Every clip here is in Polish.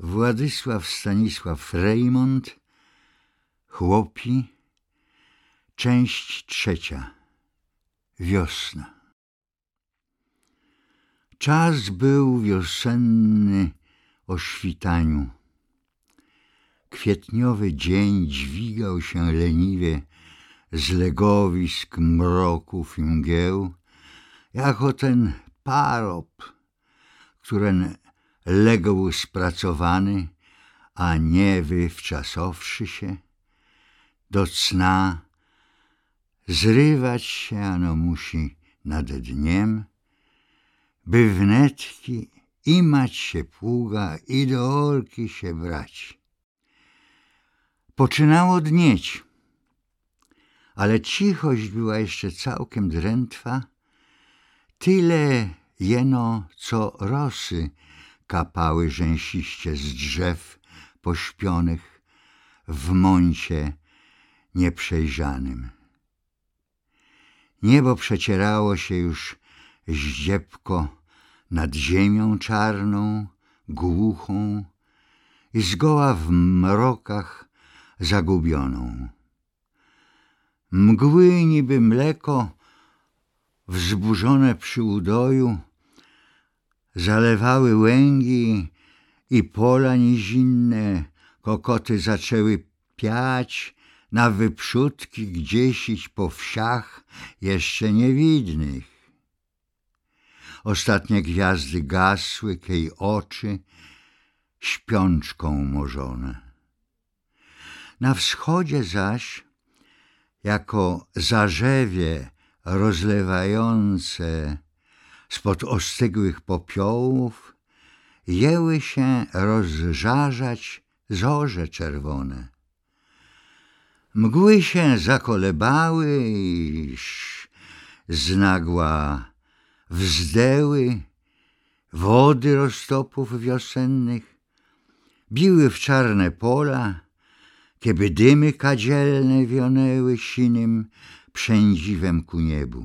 Władysław Stanisław Rejmont, Chłopi, część 3. Wiosna. Czas był wiosenny o świtaniu. Kwietniowy dzień dźwigał się leniwie z legowisk, mroków i mgieł, jako ten parób, któren legł spracowany, a nie wywczasowszy się, do cna zrywać się ano musi nad dniem, by wnetki imać się pługa i do orki się brać. Poczynało dnieć, ale cichość była jeszcze całkiem drętwa, tyle jeno, co rosy kapały rzęsiście z drzew pośpionych w mącie nieprzejrzanym. Niebo przecierało się już zdziepko nad ziemią czarną, głuchą i zgoła w mrokach zagubioną. Mgły niby mleko wzburzone przy udoju zalewały łęgi i pola nizinne. Kokoty zaczęły piać na wyprzódki gdziesiś po wsiach jeszcze niewidnych. Ostatnie gwiazdy gasły kej oczy śpiączką morzone. Na wschodzie zaś, jako zarzewie rozlewające spod ostygłych popiołów, jęły się rozżarzać zorze czerwone. Mgły się zakolebały i znagła wzdęły, wody roztopów wiosennych biły w czarne pola, kieby dymy kadzielne wionęły sinym przędziwem ku niebu.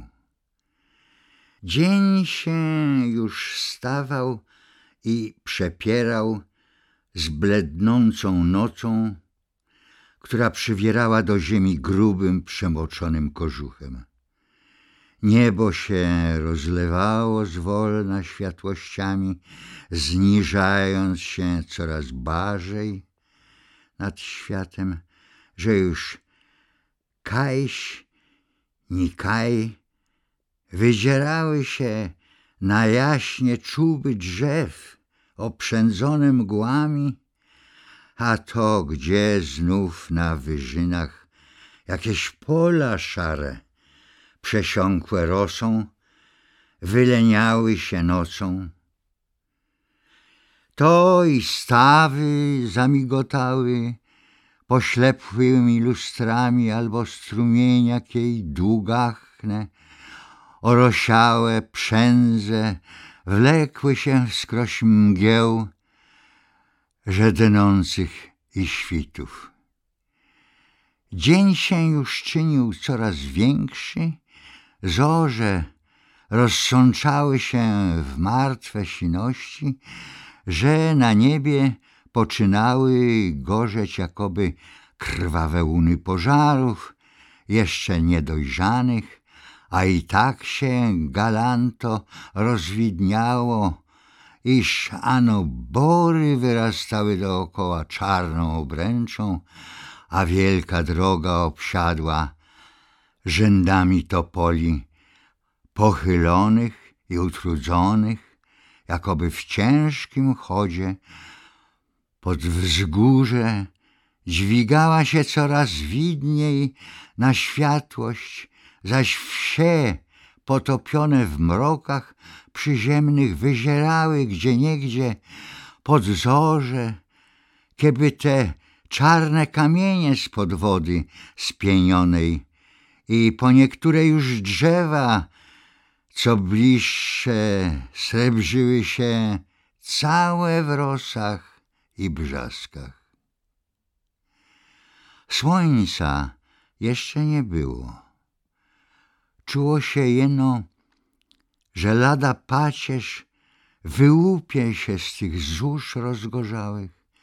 Dzień się już stawał i przepierał z blednącą nocą, która przywierała do ziemi grubym, przemoczonym kożuchem. Niebo się rozlewało zwolna światłościami, zniżając się coraz barzej nad światem, że już kajś ni kaj wydzierały się na jaśnie czuby drzew oprzędzone mgłami, a to gdzie znów na wyżynach jakieś pola szare, przesiąkłe rosą, wyleniały się nocą. To i stawy zamigotały poślepłymi lustrami, albo strumienia kiej długachne, orosiałe przędze wlekły się wskroś mgieł żednących i świtów. Dzień się już czynił coraz większy, zorze rozsączały się w martwe siności, że na niebie poczynały gorzeć jakoby krwawe łuny pożarów, jeszcze niedojrzanych, a i tak się galanto rozwidniało, iż ano bory wyrastały dookoła czarną obręczą, a wielka droga obsiadła rzędami topoli pochylonych i utrudzonych, jakoby w ciężkim chodzie pod wzgórze dźwigała się coraz widniej na światłość, zaś wsie potopione w mrokach przyziemnych wyzierały gdzieniegdzie pod zorze, kieby te czarne kamienie spod wody spienionej i po niektóre już drzewa, co bliższe, srebrzyły się całe w rosach i brzaskach. Słońca jeszcze nie było. Czuło się jeno, że lada pacierz wyłupie się z tych zórz rozgorzałych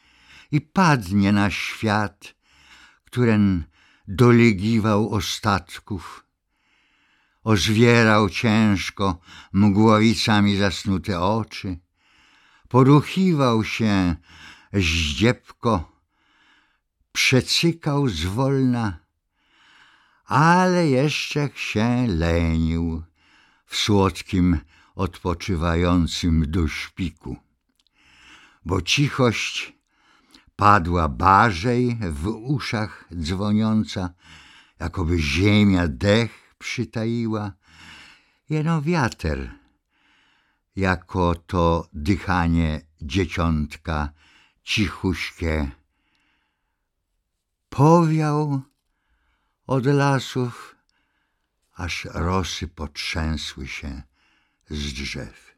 i padnie na świat, któren doligiwał ostatków. Ozwierał ciężko mgłowicami zasnute oczy, poruchiwał się zdziepko, przecykał zwolna, ale jeszcze się lenił w słodkim, odpoczywającym dośpiku, bo cichość padła barzej w uszach dzwoniąca, jakoby ziemia dech przytaiła, jeno wiater, jako to dychanie dzieciątka cichuśkie, powiał od lasów, aż rosy potrzęsły się z drzew.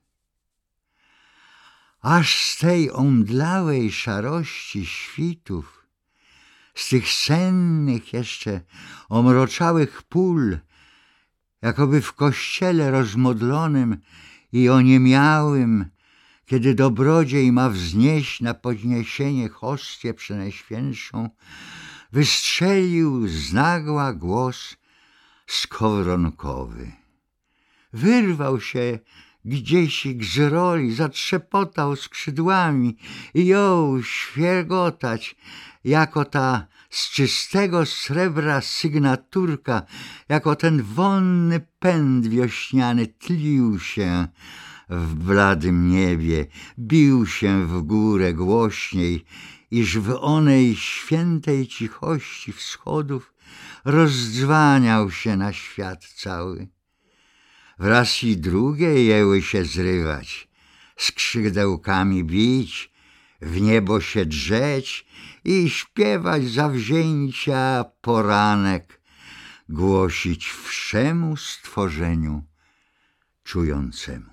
Aż z tej omdlałej szarości świtów, z tych sennych jeszcze omroczałych pól, jakoby w kościele rozmodlonym i oniemiałym, kiedy dobrodziej ma wznieść na podniesienie hostię przenajświętszą, wystrzelił znagła głos skowronkowy. Wyrwał się gdziesik z roli, zatrzepotał skrzydłami i jął świergotać, jako ta z czystego srebra sygnaturka, jako ten wonny pęd wiośniany tlił się w bladym niebie, bił się w górę głośniej, iż w onej świętej cichości wschodów rozdzwaniał się na świat cały. Wraz i drugie jęły się zrywać, skrzydełkami bić, w niebo się drzeć i śpiewać zawzięcia poranek, głosić wszemu stworzeniu czującemu.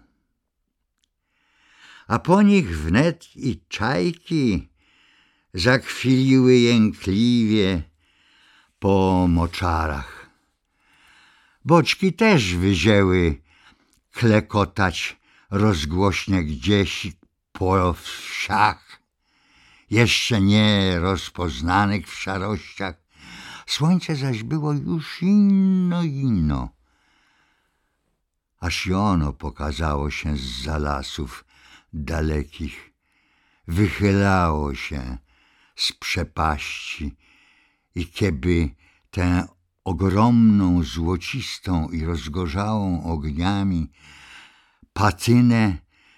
A po nich wnet i czajki zakwiliły jękliwie po moczarach. Boczki też wyzięły klekotać rozgłośnie gdzieś po wsiach, jeszcze nie rozpoznanych w szarościach. Słońce zaś było już inno, aż i ono pokazało się zza lasów dalekich, wychylało się z przepaści i kieby tę ogromną, złocistą i rozgorzałą ogniami patynę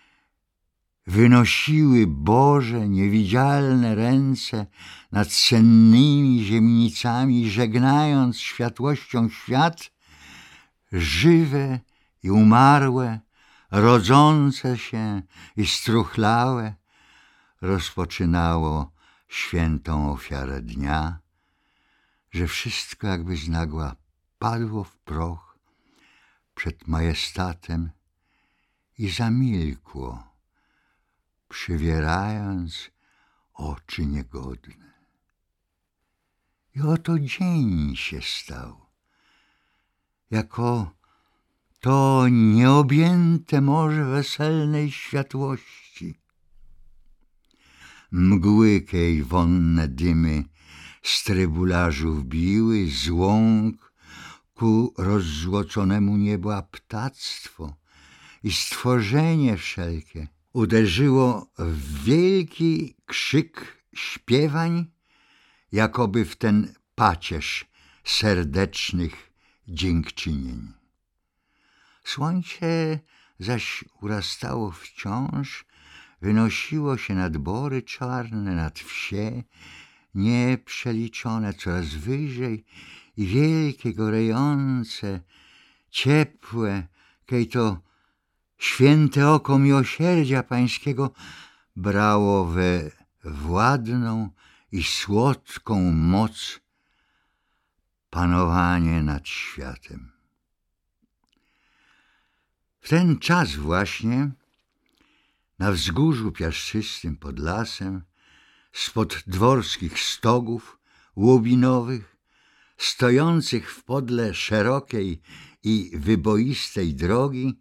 wynosiły Boże niewidzialne ręce nad sennymi ziemnicami, żegnając światłością świat, żywe i umarłe, rodzące się i struchlałe, rozpoczynało świętą ofiarę dnia, że wszystko jakby znagła padło w proch przed majestatem i zamilkło, przywierając oczy niegodne. I oto dzień się stał, jako to nieobjęte morze weselnej światłości. Mgły kej wonne dymy z trybularzów biły, z łąk ku rozzłoconemu niebu, a ptactwo i stworzenie wszelkie uderzyło w wielki krzyk śpiewań, jakoby w ten pacierz serdecznych dziękczynień. Słońce zaś urastało wciąż, wynosiło się nad bory czarne, nad wsie nieprzeliczone, coraz wyżej i wielkie, gorejące, ciepłe, kej to święte oko miłosierdzia Pańskiego brało we władną i słodką moc panowanie nad światem. W ten czas właśnie na wzgórzu piaszczystym pod lasem, spod dworskich stogów łubinowych, stojących w podle szerokiej i wyboistej drogi,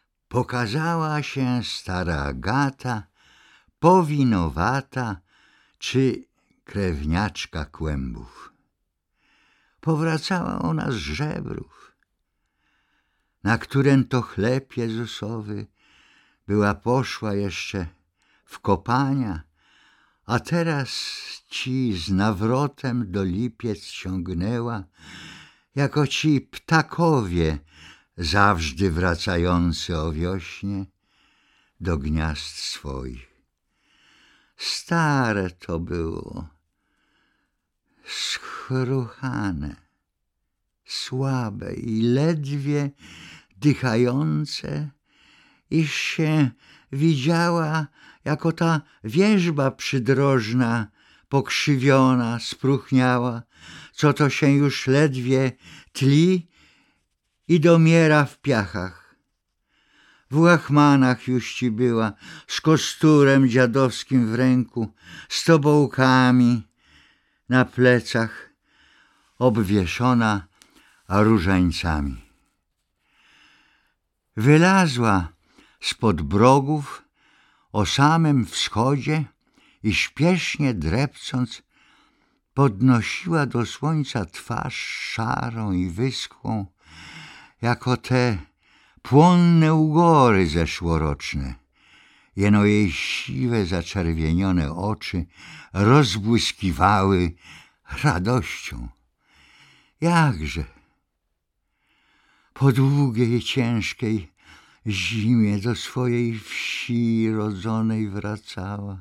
pokazała się stara Agata, powinowata, czy krewniaczka kłębów. Powracała ona z żebrów, na którym to chleb Jezusowy była poszła jeszcze w kopania, a teraz ci z nawrotem do lipiec ciągnęła, jako ci ptakowie zawsze wracający o wiośnie do gniazd swoich. Stare to było, schruchane, słabe i ledwie dychające, iż się widziała jako ta wierzba przydrożna, pokrzywiona, spróchniała, co to się już ledwie tli i domiera w piachach. W łachmanach już ci była, z kosturem dziadowskim w ręku, z tobołkami na plecach, obwieszona różańcami. Wylazła spod brogów o samym wschodzie i śpiesznie drepcąc podnosiła do słońca twarz szarą i wyschłą, jako te płonne ugory zeszłoroczne. Jeno jej siwe, zaczerwienione oczy rozbłyskiwały radością. Jakże po długiej, ciężkiej zimie do swojej wsi rodzonej wracała.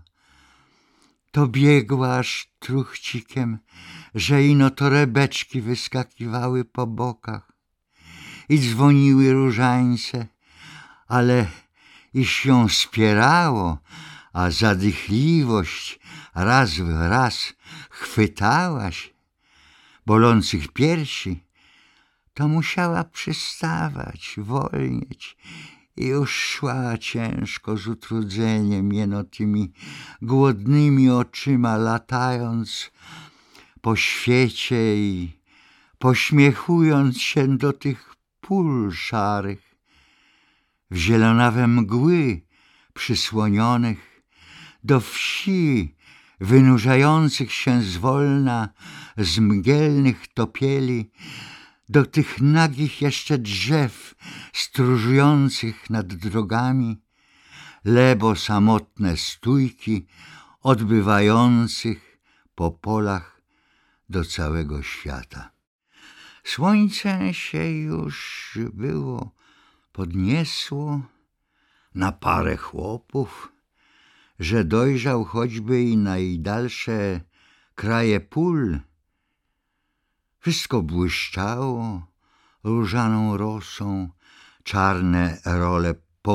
To biegła aż truchcikiem, że ino torebeczki wyskakiwały po bokach i dzwoniły różańce, ale iż ją spierało, a zadychliwość raz w raz chwytała się bolących piersi, to musiała przystawać, wolnieć i już szła ciężko z utrudzeniem, jeno tymi głodnymi oczyma latając po świecie i pośmiechując się do tych pól szarych, w zielonawe mgły przysłonionych, do wsi wynurzających się zwolna z mgielnych topieli, do tych nagich jeszcze drzew stróżujących nad drogami, lebo samotne stójki odbywających po polach do całego świata. Słońce się już było podniesło na parę chłopów, że dojrzał choćby i najdalsze kraje pól. Wszystko błyszczało różaną rosą, czarne role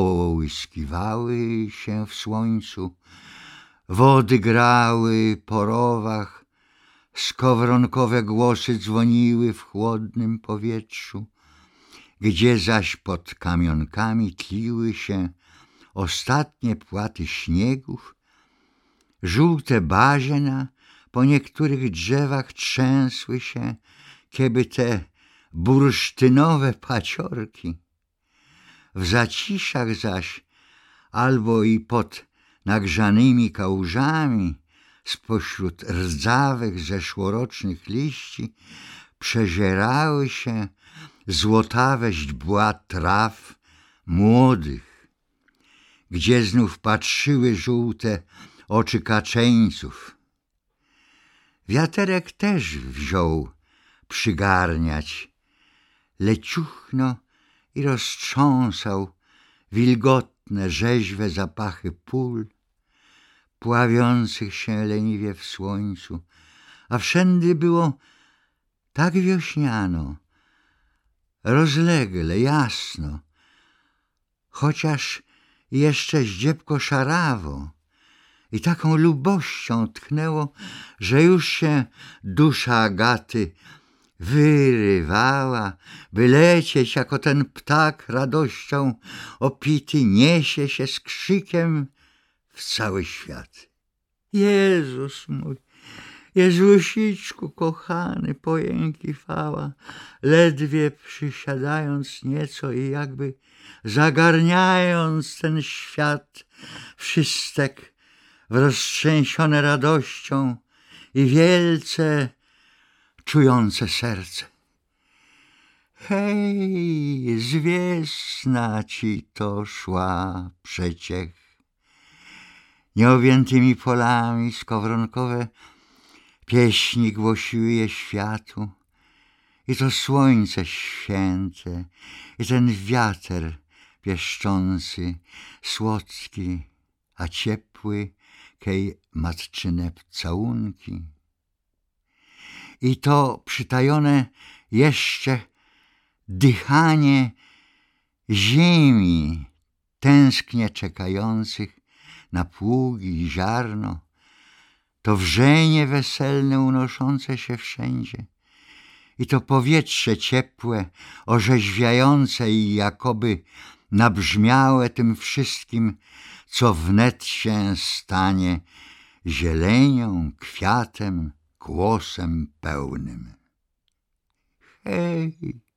połyskiwały się w słońcu, wody grały po rowach, skowronkowe głosy dzwoniły w chłodnym powietrzu, gdzie zaś pod kamionkami tliły się ostatnie płaty śniegów, żółte baziena po niektórych drzewach trzęsły się, kieby te bursztynowe paciorki. W zaciszach zaś, albo i pod nagrzanymi kałużami, spośród rdzawych zeszłorocznych liści, przezierały się złotawe źdźbła traw młodych, gdzie znów patrzyły żółte oczy kaczeńców. Wiaterek też wziął przygarniać, leciuchno i roztrząsał wilgotne, rzeźwe zapachy pól, pławiących się leniwie w słońcu, a wszędy było tak wiośniano, rozlegle, jasno, chociaż jeszcze zdziepko szarawo, i taką lubością tchnęło, że już się dusza Agaty wyrywała, by lecieć, jako ten ptak radością opity niesie się z krzykiem w cały świat. Jezus mój, Jezusiczku kochany, pojękiwała, ledwie przysiadając nieco i jakby zagarniając ten świat wszystek roztrzęsione radością i wielce czujące serce. Hej, z wiesna ci to szła przeciech. Nieobjętymi polami skowronkowe pieśni głosiły je światu. I to słońce święte, i ten wiater pieszczący, słodki, a ciepły, kej matczyne całunki. I to przytajone jeszcze dychanie ziemi, tęsknie czekających na pługi i ziarno, to wrzenie weselne unoszące się wszędzie, i to powietrze ciepłe, orzeźwiające i jakoby nabrzmiałe tym wszystkim, co wnet się stanie zielenią, kwiatem, głosem pełnym. Hej,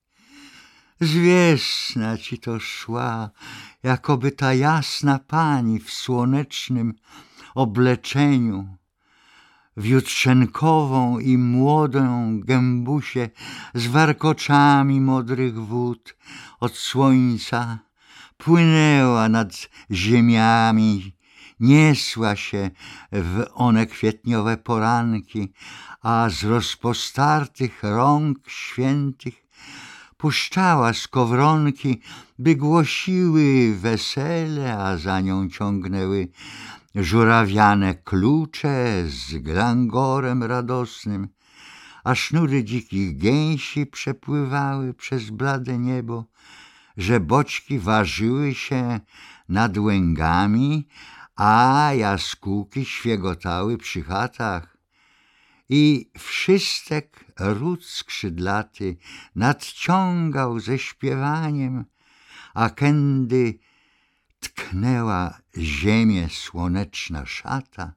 z wiesna ci to szła, jakoby ta jasna pani w słonecznym obleczeniu, w jutrzenkową i młodą gębusie z warkoczami modrych wód od słońca płynęła nad ziemiami, niesła się w one kwietniowe poranki, a z rozpostartych rąk świętych puszczała skowronki, by głosiły wesele, a za nią ciągnęły żurawiane klucze z glangorem radosnym, a sznury dzikich gęsi przepływały przez blade niebo, że boczki ważyły się nad łęgami, a jaskółki świegotały przy chatach. I wszystek ród skrzydlaty nadciągał ze śpiewaniem, a kędy tknęła ziemię słoneczna szata.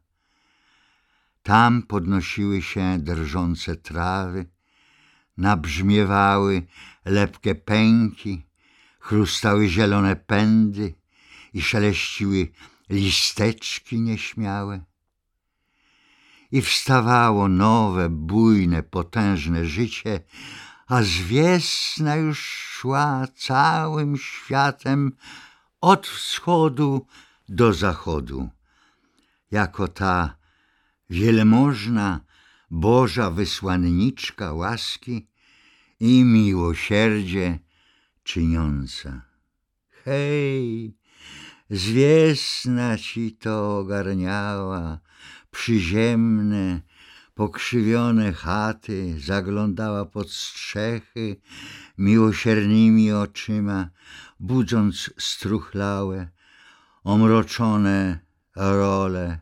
Tam podnosiły się drżące trawy, nabrzmiewały lepkie pęki, chrustały zielone pędy i szeleściły listeczki nieśmiałe. I wstawało nowe, bujne, potężne życie, a z wiesna już szła całym światem od wschodu do zachodu, jako ta wielmożna Boża wysłanniczka łaski i miłosierdzie czyniąca. Hej, z wiesna ci to ogarniała przyziemne, pokrzywione chaty, zaglądała pod strzechy miłosiernymi oczyma, budząc struchlałe, omroczone role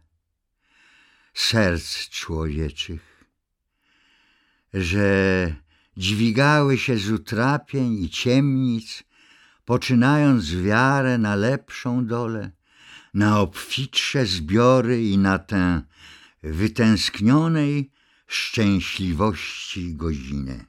serc człowieczych, że dźwigały się z utrapień i ciemnic, poczynając wiarę na lepszą dolę, na obfitsze zbiory i na tę wytęsknionej szczęśliwości godzinę.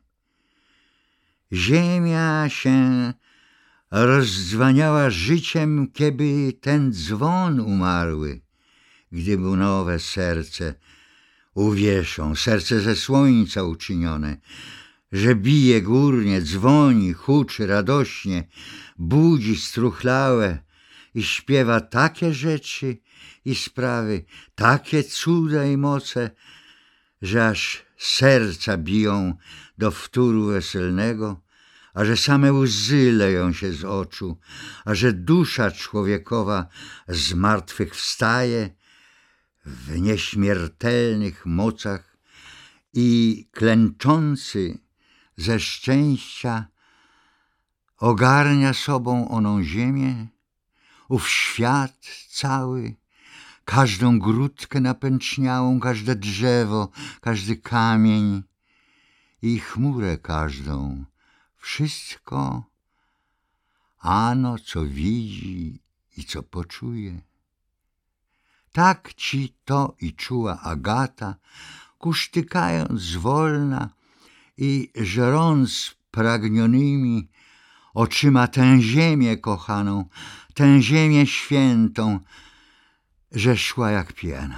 Ziemia się rozdzwaniała życiem, kieby ten dzwon umarły, gdy mu nowe serce uwieszą, serce ze słońca uczynione, że bije górnie, dzwoni, huczy radośnie, budzi struchlałe i śpiewa takie rzeczy i sprawy, takie cuda i moce, że aż serca biją do wtóru weselnego, a że same łzy leją się z oczu, a że dusza człowiekowa z martwych wstaje w nieśmiertelnych mocach i klęczący ze szczęścia ogarnia sobą oną ziemię, ów świat cały, każdą grudkę napęczniałą, każde drzewo, każdy kamień i chmurę każdą, wszystko, ano co widzi i co poczuje. Tak ci to i czuła Agata, kusztykając zwolna i żerąc pragnionymi oczyma tę ziemię kochaną, tę ziemię świętą, że szła jak pijana.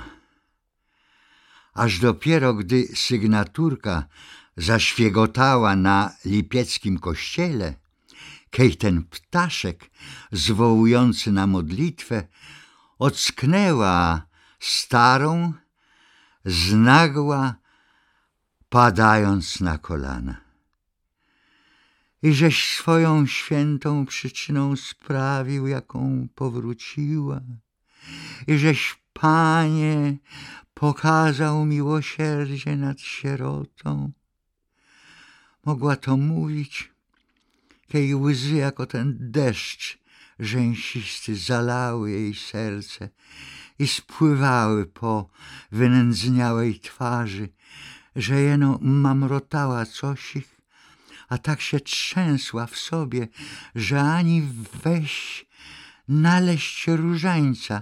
Aż dopiero gdy sygnaturka zaświegotała na lipieckim kościele, kej ten ptaszek zwołujący na modlitwę ocknęła starą, znagła, padając na kolana. I żeś swoją świętą przyczyną sprawił, jaką powróciła, i żeś, Panie, pokazał miłosierdzie nad sierotą. Mogła to mówić, kej łzy jako ten deszcz rzęsisty zalały jej serce i spływały po wynędzniałej twarzy, że jeno mamrotała cosich, a tak się trzęsła w sobie, że ani weź naleść różańca,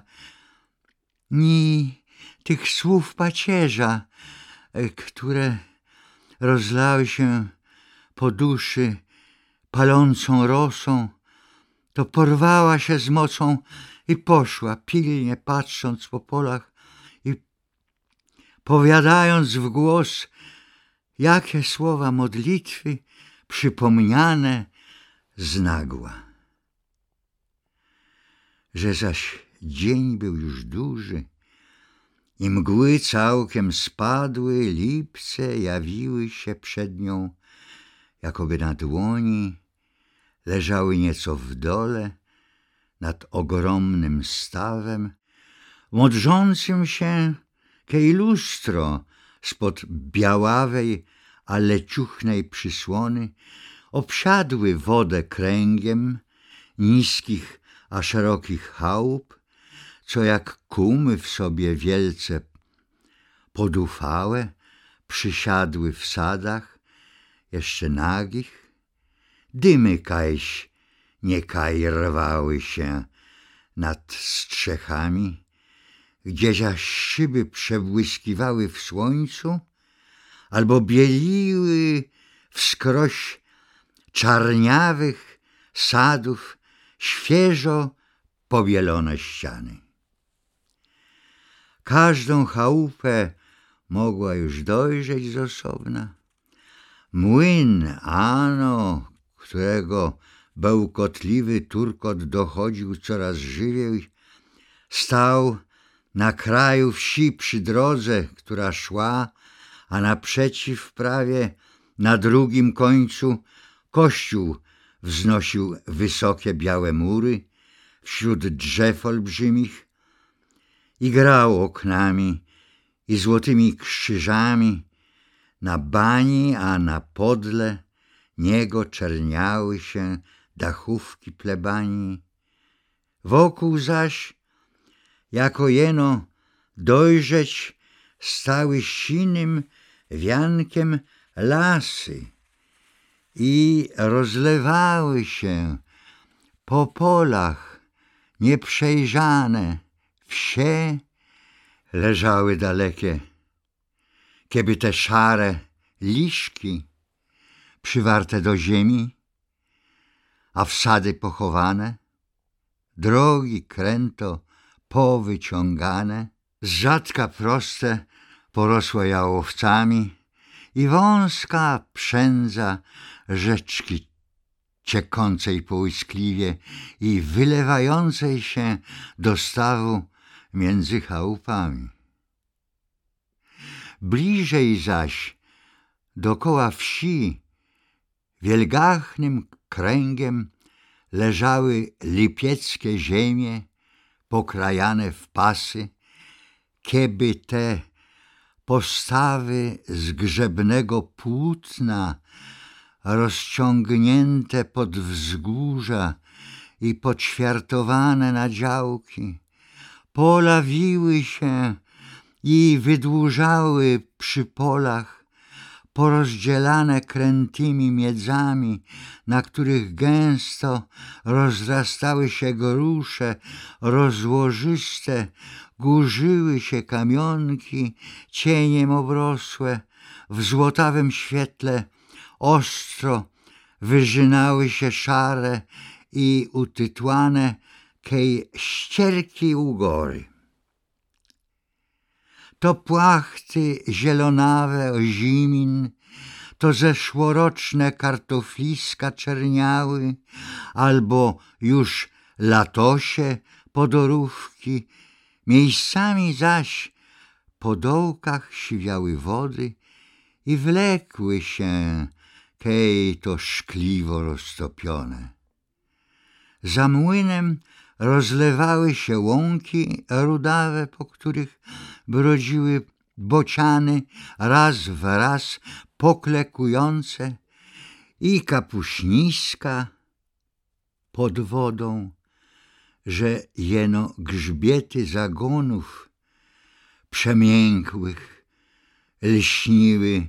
ni tych słów pacierza, które rozlały się po duszy palącą rosą, to porwała się z mocą i poszła, pilnie patrząc po polach i powiadając w głos, jakie słowa modlitwy przypomniane znagła. Że zaś dzień był już duży i mgły całkiem spadły, lipce jawiły się przed nią, jakoby na dłoni leżały nieco w dole nad ogromnym stawem, modrzącym się kej lustro spod białawej, a leciuchnej przysłony obsiadły wodę kręgiem niskich a szerokich chałup, co jak kumy w sobie wielce podufałe przysiadły w sadach, jeszcze nagich. Dymy kajś nie kaj rwały się nad strzechami, gdzie zaś szyby przebłyskiwały w słońcu, albo bieliły wskroś czarniawych sadów świeżo pobielone ściany. Każdą chałupę mogła już dojrzeć z osobna. Młyn, ano, którego bełkotliwy turkot dochodził coraz żywiej, stał na kraju wsi przy drodze, która szła, a naprzeciw prawie na drugim końcu kościół wznosił wysokie białe mury wśród drzew olbrzymich i grał oknami i złotymi krzyżami. Na bani, a na podle niego czerniały się dachówki plebanii. Wokół zaś, jako jeno dojrzeć, stały sinym wiankiem lasy i rozlewały się po polach nieprzejrzane wsie, leżały dalekie, kieby te szare liszki przywarte do ziemi, a wsady pochowane, drogi kręto powyciągane, z rzadka proste porosłe jałowcami i wąska przędza rzeczki ciekącej połyskliwie i wylewającej się do stawu między chałupami. Bliżej zaś dokoła wsi wielgachnym kręgiem leżały lipieckie ziemie pokrajane w pasy, kieby te postawy zgrzebnego płótna rozciągnięte pod wzgórza i poćwiartowane na działki polawiły się i wydłużały przy polach, porozdzielane krętymi miedzami, na których gęsto rozrastały się grusze rozłożyste, górzyły się kamionki cieniem obrosłe, w złotawym świetle ostro wyżynały się szare i utytłane kej ścierki u góry. to płachty zielonawe ozimin, to zeszłoroczne kartofliska czerniały, albo już latosie podorówki, miejscami zaś po dołkach siwiały wody i wlekły się kej to szkliwo roztopione. Za młynem rozlewały się łąki rudawe, po których brodziły bociany raz w raz poklekujące i kapuśniska pod wodą, że jeno grzbiety zagonów przemiękłych lśniły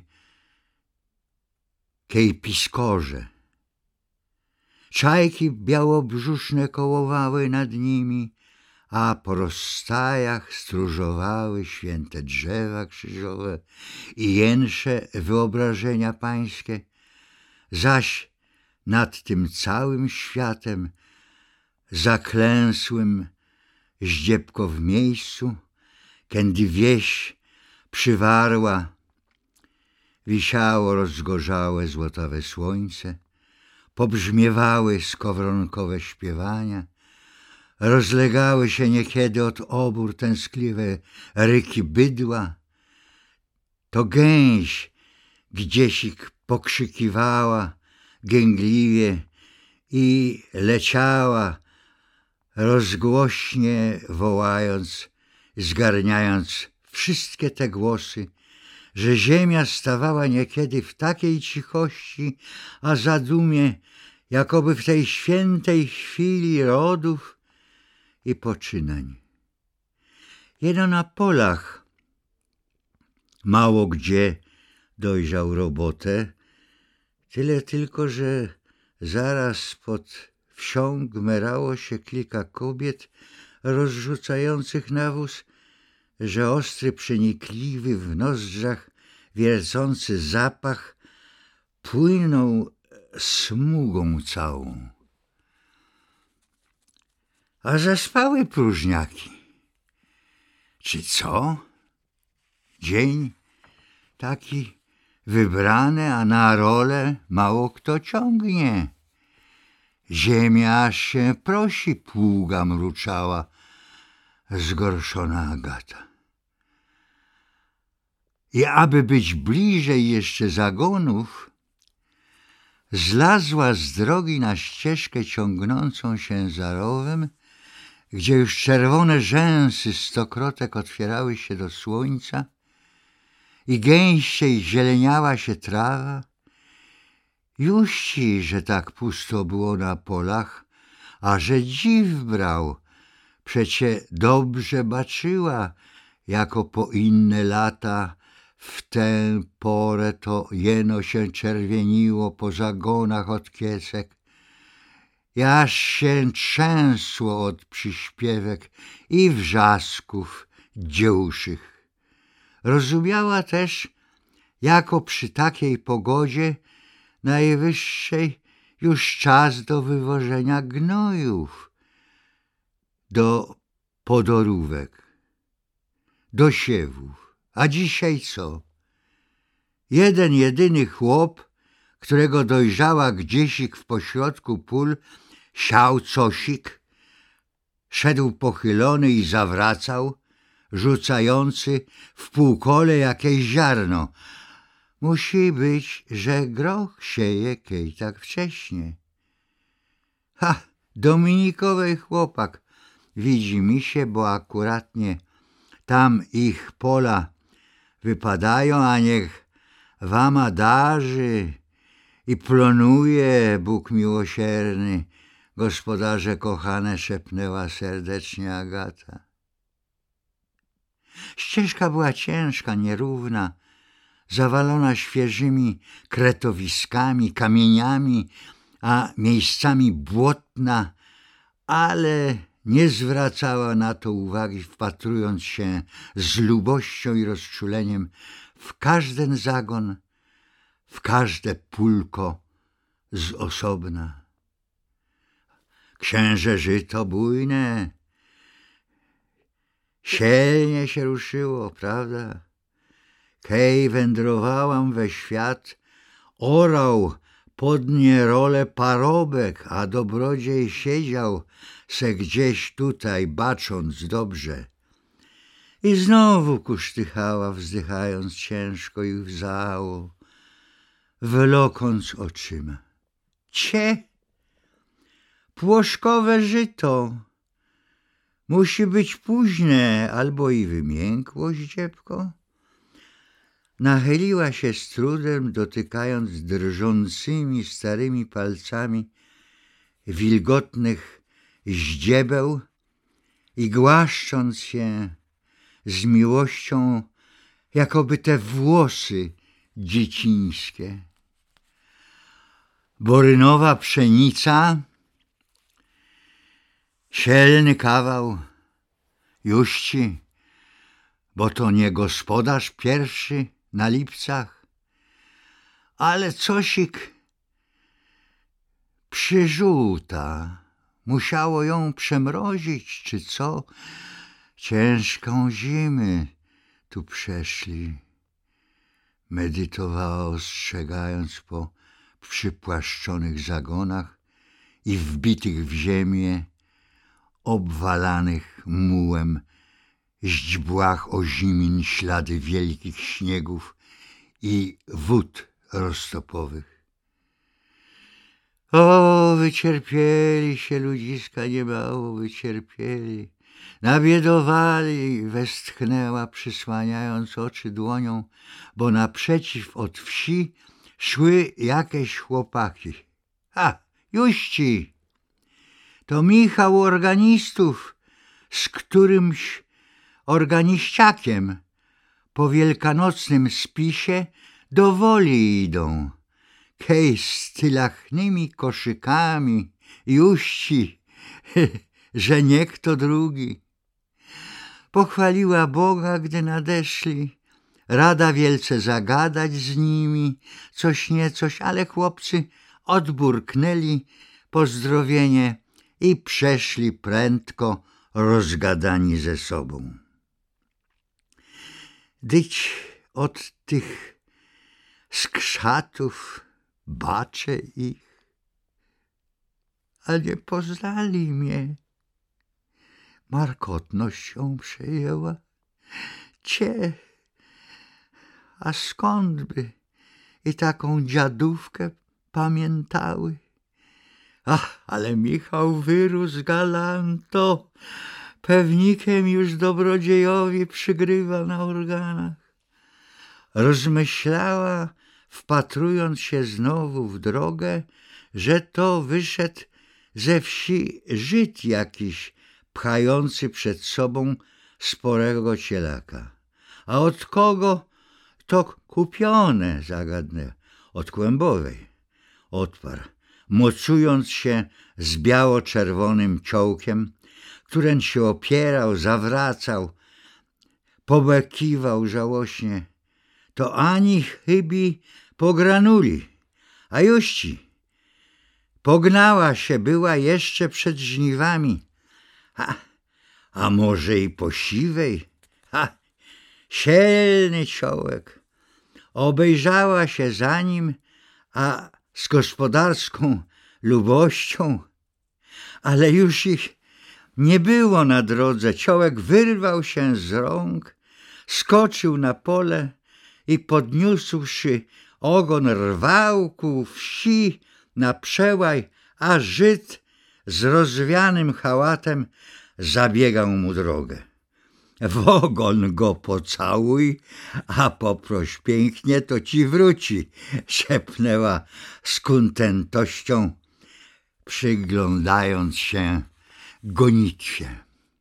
kej piskorze. Czajki białobrzuszne kołowały nad nimi, a po rozstajach stróżowały święte drzewa krzyżowe i jęsze wyobrażenia pańskie, zaś nad tym całym światem zaklęsłym zdziebko w miejscu, kędy wieś przywarła, wisiało rozgorzałe złotawe słońce, pobrzmiewały skowronkowe śpiewania, rozlegały się niekiedy od obór tęskliwe ryki bydła, to gęś gdziesik pokrzykiwała gęgliwie i leciała, rozgłośnie wołając, zgarniając wszystkie te głosy, że ziemia stawała niekiedy w takiej cichości, a zadumie, jakoby w tej świętej chwili rodów i poczynań. Jeno na polach mało gdzie dojrzał robotę, tyle tylko, że zaraz pod wsią gmerało się kilka kobiet rozrzucających nawóz, że ostry, przenikliwy w nozdrzach wiercący zapach płynął smugą całą. A zaspały próżniaki. Czy co? Dzień taki wybrany, a na rolę mało kto ciągnie. Ziemia aż się prosi, pługa mruczała zgorszona Agata. I aby być bliżej jeszcze zagonów, zlazła z drogi na ścieżkę ciągnącą się za rowem, gdzie już czerwone rzęsy stokrotek otwierały się do słońca i gęściej zieleniała się trawa. Juści, że tak pusto było na polach, a że dziw brał, przecie dobrze baczyła, jako po inne lata w tę porę to jeno się czerwieniło po zagonach od kiecek, aż się trzęsło od przyśpiewek i wrzasków dziuszych. Rozumiała też, jako przy takiej pogodzie najwyższej już czas do wywożenia gnojów, do podorówek, do siewów. A dzisiaj co? Jeden jedyny chłop, którego dojrzała gdziesik w pośrodku pól, siał cosik, szedł pochylony i zawracał, rzucający w półkole jakieś ziarno. Musi być, że groch sieje kej tak wcześnie. Ha, Dominikowej chłopak, widzi mi się, bo akuratnie tam ich pola wypadają, a niech wama darzy i plonuje Bóg miłosierny, gospodarze kochane, szepnęła serdecznie Agata. Ścieżka była ciężka, nierówna, zawalona świeżymi kretowiskami, kamieniami, a miejscami błotna, ale nie zwracała na to uwagi, wpatrując się z lubością i rozczuleniem w każdy zagon, w każde pólko z osobna. Księże żyto bujne, Silnie się ruszyło, prawda? Kej wędrowałam we świat, orał pod nie rolę parobek, a dobrodziej siedział se gdzieś tutaj, bacząc dobrze. I znowu kusztychała, wzdychając ciężko i wzało, wylokąc oczyma. Cie, płoszkowe żyto, musi być późne, albo i wymiękło ździebko. Nachyliła się z trudem, dotykając drżącymi starymi palcami wilgotnych ździebeł i głaszcząc się z miłością, jakoby te włosy dziecińskie. Borynowa pszenica, sielny kawał, juści, bo to nie gospodarz pierwszy na Lipcach, ale cosik przyżółta, musiało ją przemrozić, czy co? Ciężką zimy tu przeszli. Medytowała, ostrzegając po przypłaszczonych zagonach i wbitych w ziemię, obwalanych mułem źdźbłach ozimin ślady wielkich śniegów i wód roztopowych. O, wycierpieli się ludziska, niemało wycierpieli. Nabiedowali, westchnęła, przysłaniając oczy dłonią, bo naprzeciw od wsi szły jakieś chłopaki. Ha, juści! To Michał organistów z którymś organiściakiem po wielkanocnym spisie do woli idą. Kej z tylachnymi koszykami, juści, że nie kto drugi. Pochwaliła Boga, gdy nadeszli, rada wielce zagadać z nimi, coś niecoś, ale chłopcy odburknęli pozdrowienie i przeszli prędko, rozgadani ze sobą. Dyć od tych skrzatów baczę ich, a nie poznali mnie. Markotność ją przejęła. Cie, a skąd by i taką dziadówkę pamiętały? Ach, ale Michał wyrósł galanto, pewnikiem już dobrodziejowi przygrywa na organach. Rozmyślała, wpatrując się znowu w drogę, że to wyszedł ze wsi Żyd jakiś, pchający przed sobą sporego cielaka. A od kogo? To kupione, zagadnęła. Od Kłębowej, odparł, mocując się z biało-czerwonym ciołkiem, którym się opierał, zawracał, pobekiwał żałośnie. To ani chybi pogranuli, a juści. Pognała się była jeszcze przed żniwami. A może i po siwej? Sielny ciołek. Obejrzała się za nim, a z gospodarską lubością, ale już ich nie było na drodze. Ciołek wyrwał się z rąk, skoczył na pole i podniósłszy ogon rwał ku wsi na przełaj, a Żyd z rozwianym hałatem zabiegał mu drogę. W ogon go pocałuj, a poproś pięknie, to ci wróci, szepnęła z kuntentością, przyglądając się gonitwie.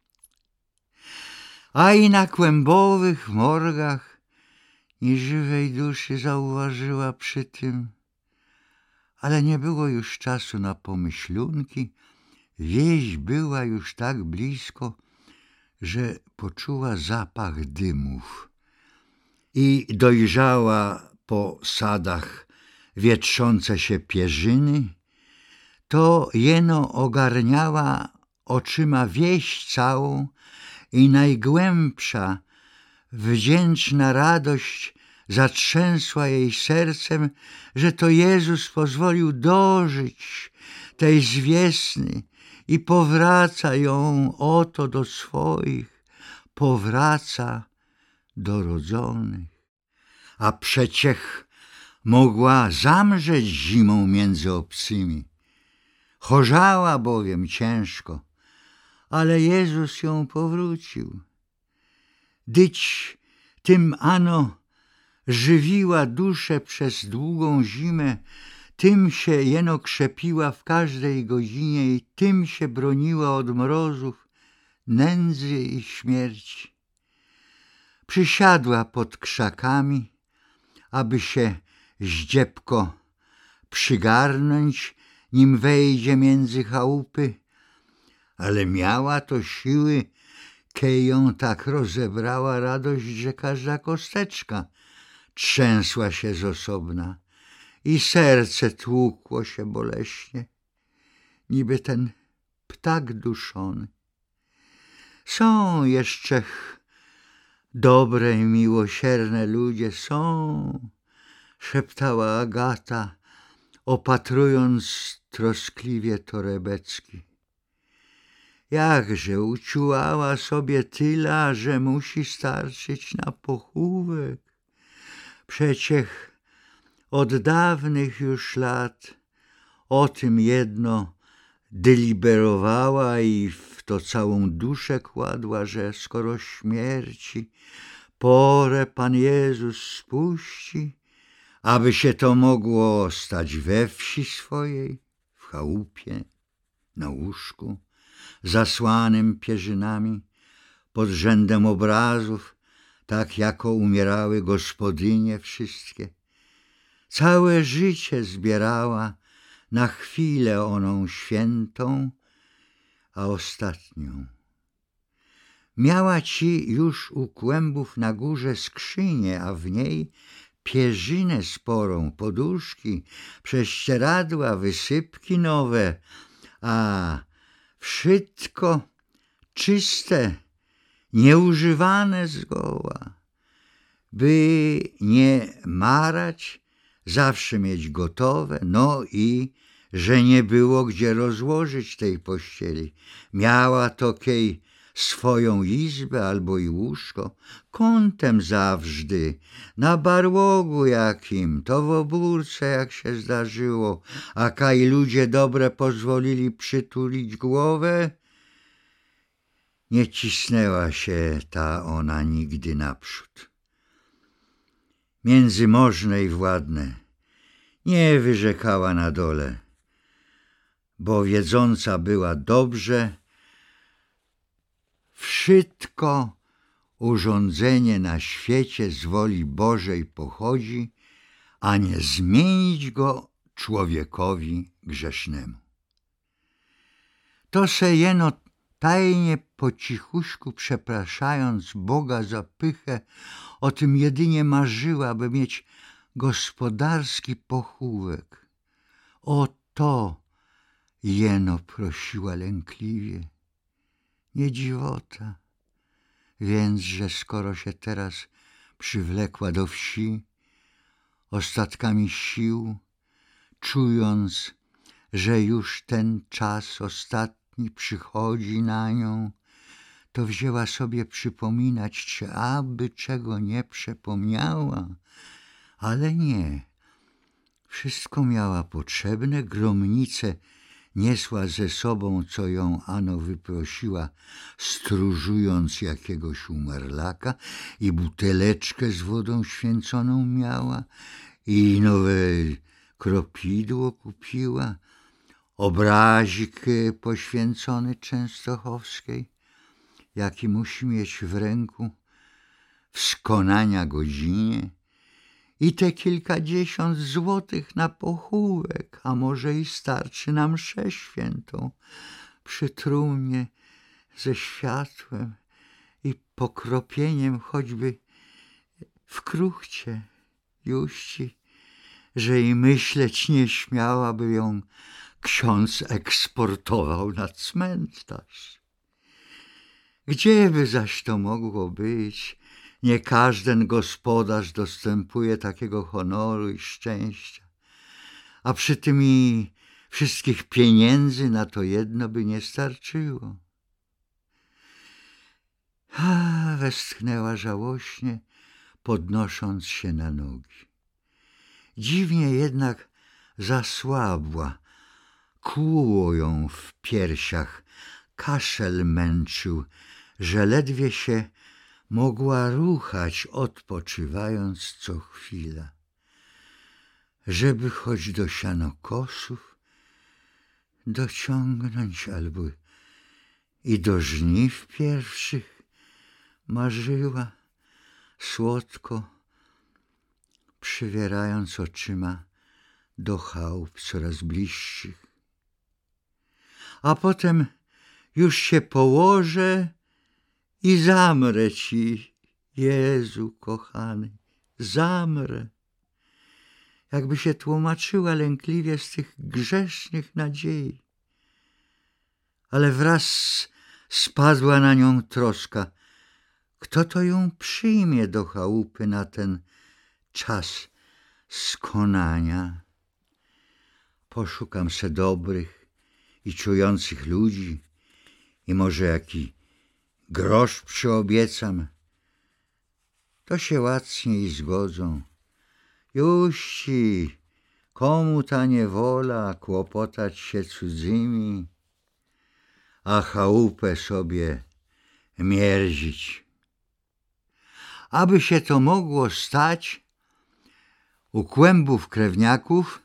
A i na Kłębowych morgach ni żywej duszy zauważyła przy tym, ale nie było już czasu na pomyślunki, wieś była już tak blisko, że poczuła zapach dymów i dojrzała po sadach wietrzące się pierzyny, to jeno ogarniała oczyma wieś całą i najgłębsza, wdzięczna radość zatrzęsła jej sercem, że to Jezus pozwolił dożyć tej zwiesny i powraca ją oto do swoich, powraca do rodzonych. A przeciech mogła zamrzeć zimą między obcymi. Chorzała bowiem ciężko, ale Jezus ją powrócił. Dyć tym ano żywiła duszę przez długą zimę, tym się jeno krzepiła w każdej godzinie i tym się broniła od mrozów, nędzy i śmierci. Przysiadła pod krzakami, aby się zdziepko przygarnąć, nim wejdzie między chałupy, ale miała to siły, kej ją tak rozebrała radość, że każda kosteczka trzęsła się z osobna i serce tłukło się boleśnie, niby ten ptak duszony. Są jeszcze dobre i miłosierne ludzie, są, szeptała Agata, opatrując troskliwie torebecki. Jakże uciułała sobie tyle, że musi starczyć na pochówek. Przeciech od dawnych już lat o tym jedno deliberowała i w to całą duszę kładła, że skoro śmierci porę Pan Jezus spuści, aby się to mogło stać we wsi swojej, w chałupie, na łóżku, zasłanym pierzynami, pod rzędem obrazów, tak jako umierały gospodynie wszystkie. Całe życie zbierała na chwilę oną świętą, a ostatnią. Miała ci już u kłębów na górze skrzynię, a w niej pierzynę sporą, poduszki, prześcieradła, wysypki nowe, a wszystko czyste, nieużywane zgoła, by nie marać, zawsze mieć gotowe, no i że nie było gdzie rozłożyć tej pościeli. Miała to kej swoją izbę albo i łóżko, kątem zawżdy, na barłogu jakim, to w obórce jak się zdarzyło, a kaj ludzie dobre pozwolili przytulić głowę, nie cisnęła się ta ona nigdy naprzód. Między możne i władne nie wyrzekała na dole, bo wiedząca była dobrze, wszystko urządzenie na świecie z woli Bożej pochodzi, a nie zmienić go człowiekowi grzesznemu. To se jeno tajnie po cichuśku przepraszając Boga za pychę, o tym jedynie marzyła, by mieć gospodarski pochówek. O to jeno prosiła lękliwie. Nie dziwota, więc, że skoro się teraz przywlekła do wsi, ostatkami sił, czując, że już ten czas ostatni przychodzi na nią, to wzięła sobie przypominać, czy aby czego nie przepomniała, ale nie. Wszystko miała potrzebne, gromnicę niesła ze sobą, co ją ano wyprosiła, stróżując jakiegoś umarlaka, i buteleczkę z wodą święconą miała, i nowe kropidło kupiła, obrazik poświęcony Częstochowskiej, jaki musi mieć w ręku w skonania godzinie, i te kilkadziesiąt złotych na pochówek, a może i starczy na mszę świętą, przy trumnie ze światłem i pokropieniem choćby w kruchcie juści, że i myśleć nie śmiała, by ją ksiądz eksportował na cmentarz. Gdzieby zaś to mogło być? Nie każden gospodarz dostępuje takiego honoru i szczęścia, a przy tym i wszystkich pieniędzy na to jedno by nie starczyło. Westchnęła żałośnie, podnosząc się na nogi. Dziwnie jednak zasłabła, kłuło ją w piersiach, kaszel męczył, że ledwie się mogła ruchać, odpoczywając co chwila. Żeby choć do sianokosów dociągnąć albo i do żniw pierwszych, marzyła słodko, przywierając oczyma do chałup coraz bliższych. A potem już się położę i zamrę ci, Jezu kochany, zamrę. Jakby się tłumaczyła lękliwie z tych grzesznych nadziei. Ale wraz spadła na nią troska. Kto to ją przyjmie do chałupy na ten czas skonania? Poszukam se dobrych i czujących ludzi i może jaki grosz przyobiecam. To się łacniej zgodzą. Juści, komu ta niewola kłopotać się cudzymi, a chałupę sobie mierzić. Aby się to mogło stać, u kłębów krewniaków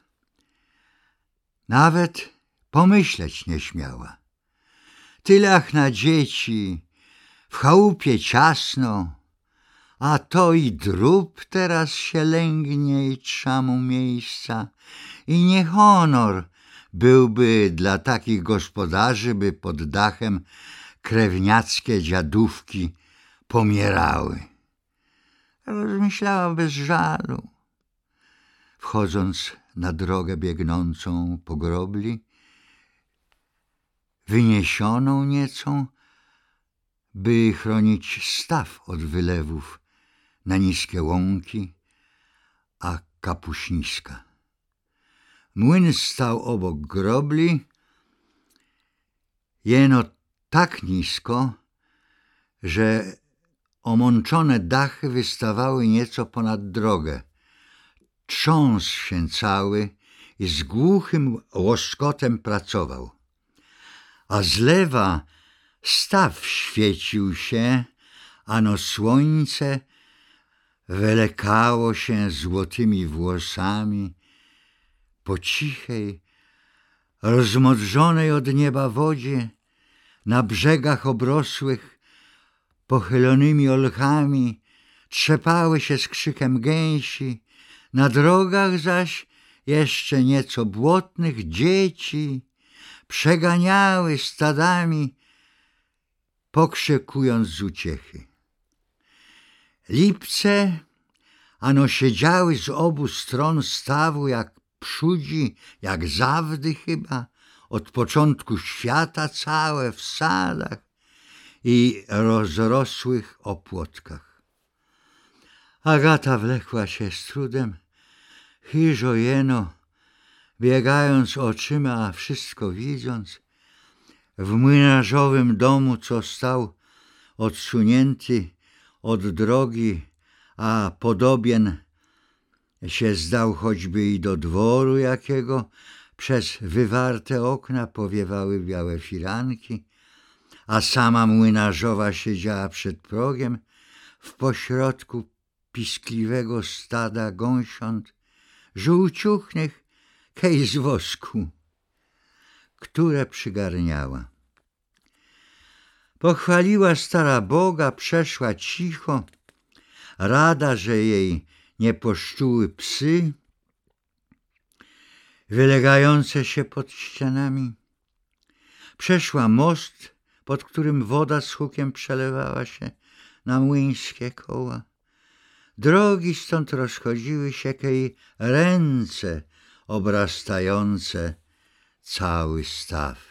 nawet pomyśleć nie śmiała. Tylach na dzieci, w chałupie ciasno, a to i drób teraz się lęgnie i trza mu miejsca. I nie honor byłby dla takich gospodarzy, by pod dachem krewniackie dziadówki pomierały. Rozmyślała bez żalu, wchodząc na drogę biegnącą po grobli, wyniesioną niecą, by chronić staw od wylewów na niskie łąki, a kapuśniska. Młyn stał obok grobli, jeno tak nisko, że omączone dachy wystawały nieco ponad drogę. Trząsł się cały i z głuchym łoskotem pracował. A z lewa staw świecił się, ano słońce welekało się złotymi włosami po cichej, rozmodrzonej od nieba wodzie, na brzegach obrosłych pochylonymi olchami trzepały się z krzykiem gęsi, na drogach zaś jeszcze nieco błotnych dzieci przeganiały stadami, pokrzykując z uciechy. Lipce ano siedziały z obu stron stawu jak przudzi, jak zawdy chyba, od początku świata całe w sadach i rozrosłych opłotkach. Agata wlekła się z trudem, chyżo jeno, biegając oczyma, a wszystko widząc, w młynarzowym domu, co stał odsunięty od drogi, a podobien się zdał choćby i do dworu jakiego, przez wywarte okna powiewały białe firanki, a sama młynarzowa siedziała przed progiem w pośrodku piskliwego stada gąsiąt, żółciuchnych kej z wosku, które przygarniała. Pochwaliła stara Boga, przeszła cicho, rada, że jej nie poszczuły psy wylegające się pod ścianami. Przeszła most, pod którym woda z hukiem przelewała się na młyńskie koła. Drogi stąd rozchodziły się kej ręce obrastające cały staw.